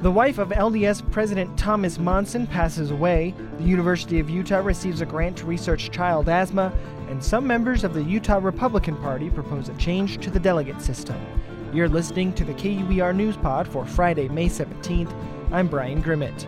The wife of LDS President Thomas Monson passes away, the University of Utah receives a grant to research child asthma, and some members of the Utah Republican Party propose a change to the delegate system. You're listening to the KUER News Pod for Friday, May 17th. I'm Brian Grimmett.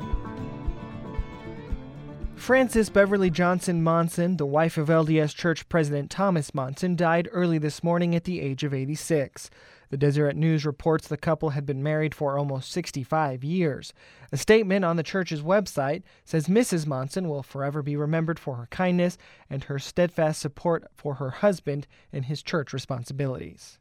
Frances Beverly Johnson Monson, the wife of LDS Church President Thomas Monson, died early this morning at the age of 86. The Deseret News reports the couple had been married for almost 65 years. A statement on the church's website says Mrs. Monson will forever be remembered for her kindness and her steadfast support for her husband and his church responsibilities.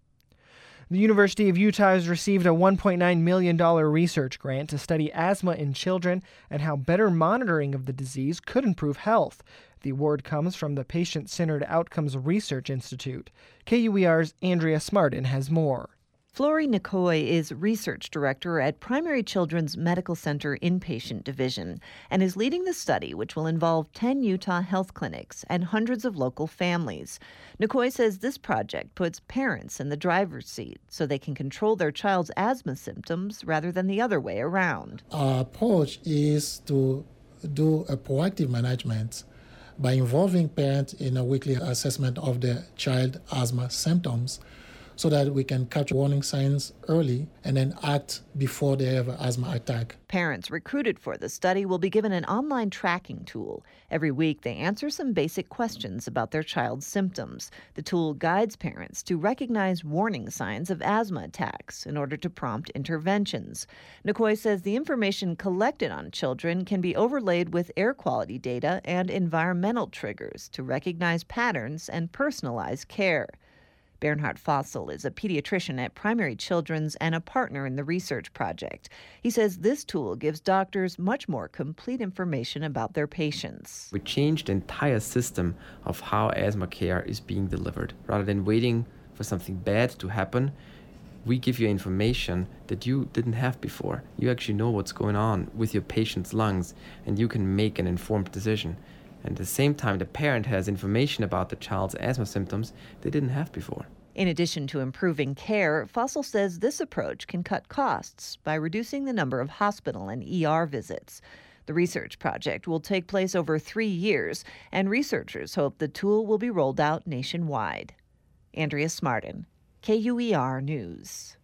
The University of Utah has received a $1.9 million research grant to study asthma in children and how better monitoring of the disease could improve health. The award comes from the Patient-Centered Outcomes Research Institute. KUER's Andrea Smartin has more. Flory Nicoy is research director at Primary Children's Medical Center Inpatient Division and is leading the study, which will involve 10 Utah health clinics and hundreds of local families. Nicoy says this project puts parents in the driver's seat so they can control their child's asthma symptoms rather than the other way around. Our approach is to do a proactive management by involving parents in a weekly assessment of their child asthma symptoms, so that we can catch warning signs early and then act before they have an asthma attack. Parents recruited for the study will be given an online tracking tool. Every week, they answer some basic questions about their child's symptoms. The tool guides parents to recognize warning signs of asthma attacks in order to prompt interventions. Nicoy says the information collected on children can be overlaid with air quality data and environmental triggers to recognize patterns and personalize care. Bernhard Fossel is a pediatrician at Primary Children's and a partner in the research project. He says this tool gives doctors much more complete information about their patients. We changed the entire system of how asthma care is being delivered. Rather than waiting for something bad to happen, we give you information that you didn't have before. You actually know what's going on with your patient's lungs, and you can make an informed decision. And at the same time, the parent has information about the child's asthma symptoms they didn't have before. In addition to improving care, Fossel says this approach can cut costs by reducing the number of hospital and ER visits. The research project will take place over 3 years, and researchers hope the tool will be rolled out nationwide. Andrea Smartin, KUER News.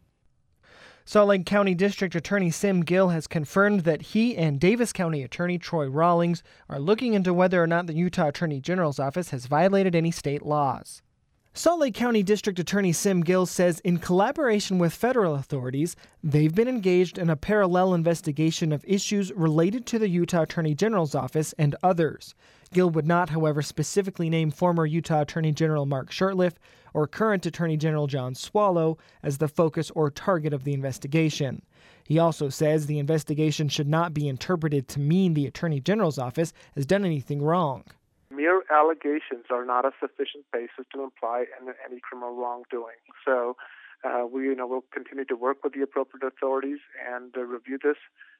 Salt Lake County District Attorney Sim Gill has confirmed that he and Davis County Attorney Troy Rawlings are looking into whether or not the Utah Attorney General's office has violated any state laws. Salt Lake County District Attorney Sim Gill says in collaboration with federal authorities, they've been engaged in a parallel investigation of issues related to the Utah Attorney General's office and others. Gill would not, however, specifically name former Utah Attorney General Mark Shurtleff or current Attorney General John Swallow as the focus or target of the investigation. He also says the investigation should not be interpreted to mean the Attorney General's office has done anything wrong. Mere allegations are not a sufficient basis to imply any criminal wrongdoing. So we'll continue to work with the appropriate authorities and review this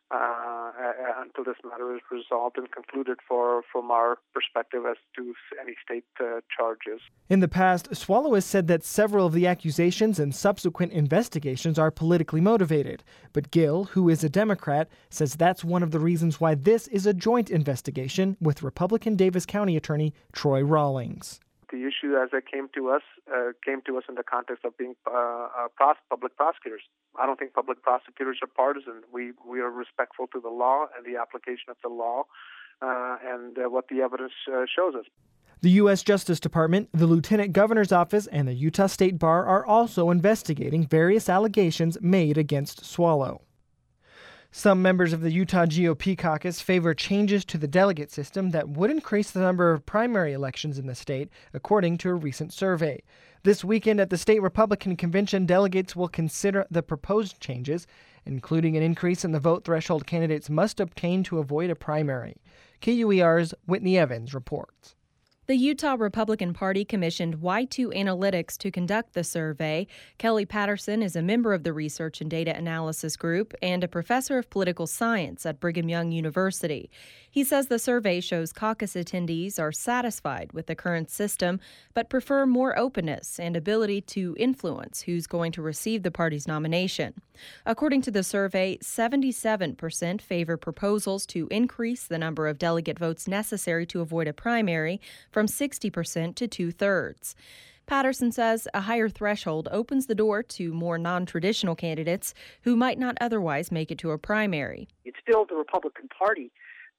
until this matter is resolved and concluded from our perspective as to any state charges. In the past, Swallow has said that several of the accusations and subsequent investigations are politically motivated. But Gill, who is a Democrat, says that's one of the reasons why this is a joint investigation with Republican Davis County Attorney Troy Rawlings. The issue, as it came to us in the context of being public prosecutors. I don't think public prosecutors are partisan. We are respectful to the law and the application of the law and what the evidence shows us. The U.S. Justice Department, the Lieutenant Governor's Office, and the Utah State Bar are also investigating various allegations made against Swallow. Some members of the Utah GOP caucus favor changes to the delegate system that would increase the number of primary elections in the state, according to a recent survey. This weekend at the state Republican convention, delegates will consider the proposed changes, including an increase in the vote threshold candidates must obtain to avoid a primary. KUER's Whitney Evans reports. The Utah Republican Party commissioned Y2 Analytics to conduct the survey. Kelly Patterson is a member of the Research and Data Analysis Group and a professor of political science at Brigham Young University. He says the survey shows caucus attendees are satisfied with the current system, but prefer more openness and ability to influence who's going to receive the party's nomination. According to the survey, 77% favor proposals to increase the number of delegate votes necessary to avoid a primary from 60% to 2/3. Patterson says a higher threshold opens the door to more non-traditional candidates who might not otherwise make it to a primary. It's still the Republican Party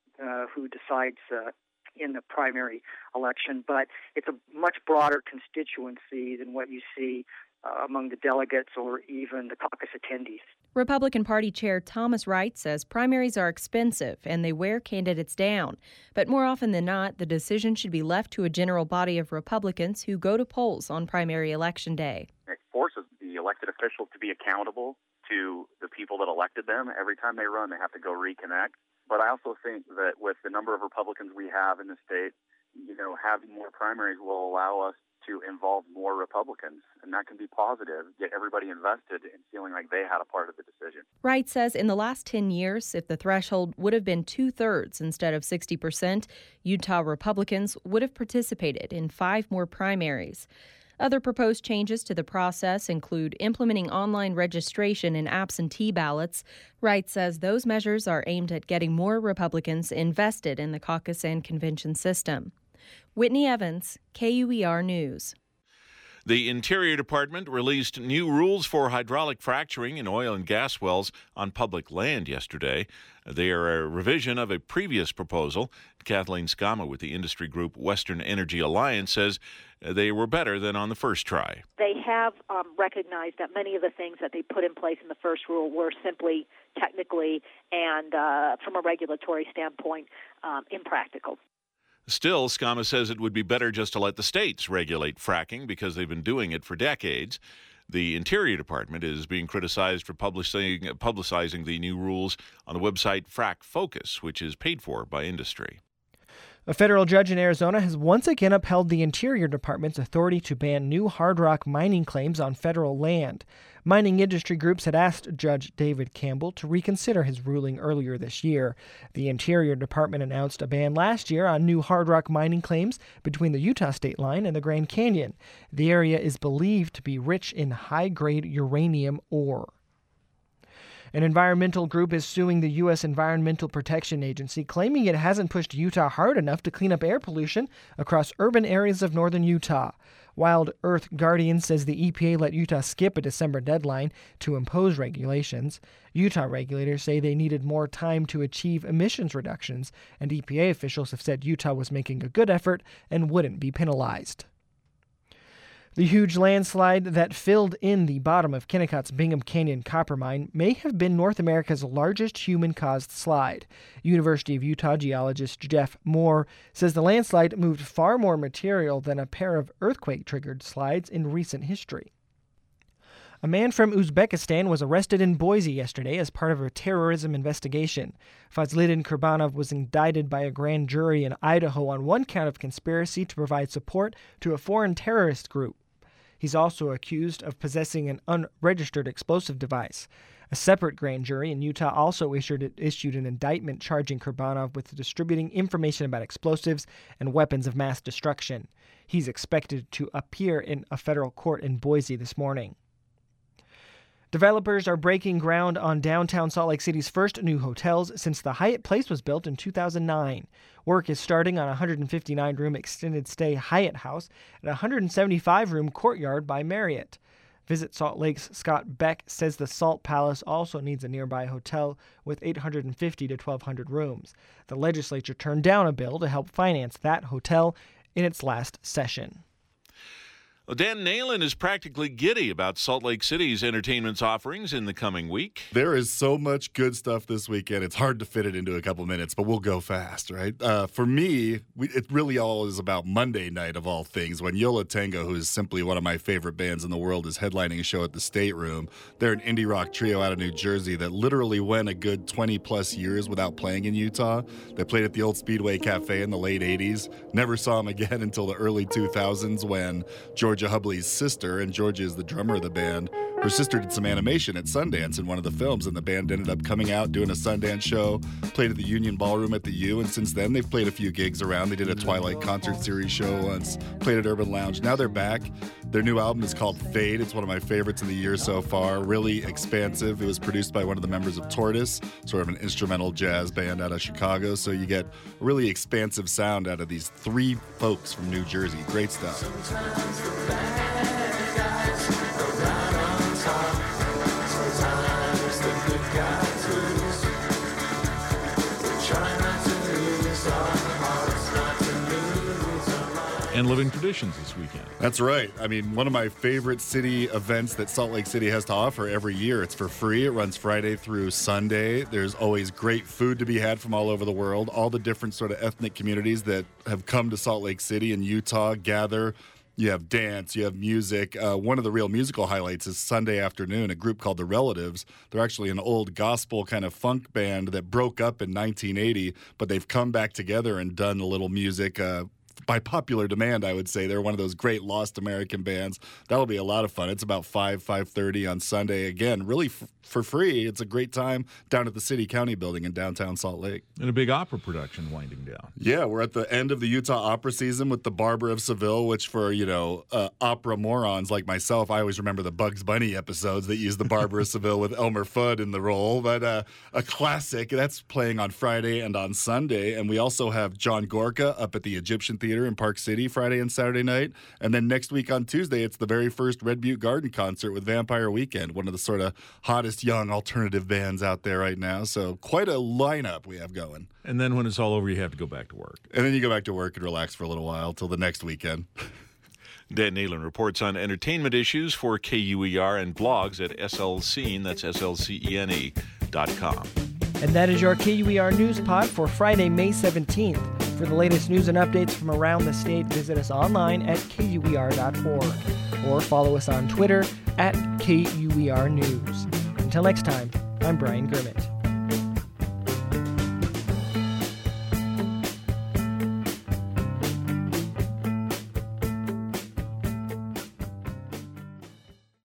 who decides in the primary election, but it's a much broader constituency than what you see among the delegates or even the caucus attendees. Republican Party Chair Thomas Wright says primaries are expensive and they wear candidates down. But more often than not, the decision should be left to a general body of Republicans who go to polls on primary election day. It forces the elected officials to be accountable to the people that elected them. Every time they run, they have to go reconnect. But I also think that with the number of Republicans we have in the state, having more primaries will allow us to involve more Republicans, and that can be positive, get everybody invested in feeling like they had a part of the decision. Wright says in the last 10 years, if the threshold would have been 2/3 instead of 60%, Utah Republicans would have participated in 5 more primaries. Other proposed changes to the process include implementing online registration and absentee ballots. Wright says those measures are aimed at getting more Republicans invested in the caucus and convention system. Whitney Evans, KUER News. The Interior Department released new rules for hydraulic fracturing in oil and gas wells on public land yesterday. They are a revision of a previous proposal. Kathleen Skama with the industry group Western Energy Alliance says they were better than on the first try. They have recognized that many of the things that they put in place in the first rule were simply technically and from a regulatory standpoint impractical. Still, Skama says it would be better just to let the states regulate fracking because they've been doing it for decades. The Interior Department is being criticized for publicizing the new rules on the website Frack Focus, which is paid for by industry. A federal judge in Arizona has once again upheld the Interior Department's authority to ban new hard rock mining claims on federal land. Mining industry groups had asked Judge David Campbell to reconsider his ruling earlier this year. The Interior Department announced a ban last year on new hard rock mining claims between the Utah state line and the Grand Canyon. The area is believed to be rich in high-grade uranium ore. An environmental group is suing the U.S. Environmental Protection Agency, claiming it hasn't pushed Utah hard enough to clean up air pollution across urban areas of northern Utah. Wild Earth Guardian says the EPA let Utah skip a December deadline to impose regulations. Utah regulators say they needed more time to achieve emissions reductions, and EPA officials have said Utah was making a good effort and wouldn't be penalized. The huge landslide that filled in the bottom of Kennecott's Bingham Canyon copper mine may have been North America's largest human-caused slide. University of Utah geologist Jeff Moore says the landslide moved far more material than a pair of earthquake-triggered slides in recent history. A man from Uzbekistan was arrested in Boise yesterday as part of a terrorism investigation. Fazlidin Kurbanov was indicted by a grand jury in Idaho on one count of conspiracy to provide support to a foreign terrorist group. He's also accused of possessing an unregistered explosive device. A separate grand jury in Utah also issued an indictment charging Kurbanov with distributing information about explosives and weapons of mass destruction. He's expected to appear in a federal court in Boise this morning. Developers are breaking ground on downtown Salt Lake City's first new hotels since the Hyatt Place was built in 2009. Work is starting on a 159-room extended stay Hyatt House and a 175-room Courtyard by Marriott. Visit Salt Lake's Scott Beck says the Salt Palace also needs a nearby hotel with 850 to 1,200 rooms. The legislature turned down a bill to help finance that hotel in its last session. Well, Dan Nalen is practically giddy about Salt Lake City's entertainment offerings in the coming week. There is so much good stuff this weekend. It's hard to fit it into a couple minutes, but we'll go fast, right? For me, it really all is about Monday night of all things, when Yo La Tengo, who is simply one of my favorite bands in the world, is headlining a show at the State Room. They're an indie rock trio out of New Jersey that literally went a good 20-plus years without playing in Utah. They played at the old Speedway Cafe in the late 80s. Never saw them again until the early 2000s when George Georgia Hubley's sister, and Georgia is the drummer of the band. Her sister did some animation at Sundance in one of the films, and the band ended up coming out, doing a Sundance show, played at the Union Ballroom at the U, and since then they've played a few gigs around. They did a Twilight concert series show once, played at Urban Lounge. Now they're back. Their new album is called Fade. It's one of my favorites of the year so far. Really expansive. It was produced by one of the members of Tortoise, sort of an instrumental jazz band out of Chicago. So you get a really expansive sound out of these three folks from New Jersey. Great stuff. And Living Traditions this weekend. That's right. I mean, one of my favorite city events that Salt Lake City has to offer every year. It's for free. It runs Friday through Sunday. There's always great food to be had from all over the world. All the different sort of ethnic communities that have come to Salt Lake City and Utah gather. You have dance, you have music. One of the real musical highlights is Sunday afternoon, a group called The Relatives. They're actually an old gospel kind of funk band that broke up in 1980, but they've come back together and done a little music by popular demand, I would say. They're one of those great lost American bands. That'll be a lot of fun. It's about 5:30 on Sunday. Again, really for free. It's a great time down at the City County Building in downtown Salt Lake. And a big opera production winding down. Yeah, we're at the end of the Utah opera season with The Barber of Seville, which for, opera morons like myself, I always remember the Bugs Bunny episodes that use The Barber of Seville with Elmer Fudd in the role. But a classic. That's playing on Friday and on Sunday. And we also have John Gorka up at the Egyptian Theater in Park City Friday and Saturday night. And then next week on Tuesday, it's the very first Red Butte Garden concert with Vampire Weekend, one of the sort of hottest young alternative bands out there right now. So quite a lineup we have going. And then when it's all over, you have to go back to work. And then you go back to work and relax for a little while till the next weekend. Dan Nealon reports on entertainment issues for KUER and blogs at SLCene, that's SLCENE.com. And that is your KUER News Pod for Friday, May 17th. For the latest news and updates from around the state, visit us online at KUER.org or follow us on Twitter at KUER News. Until next time, I'm Brian Gurmit.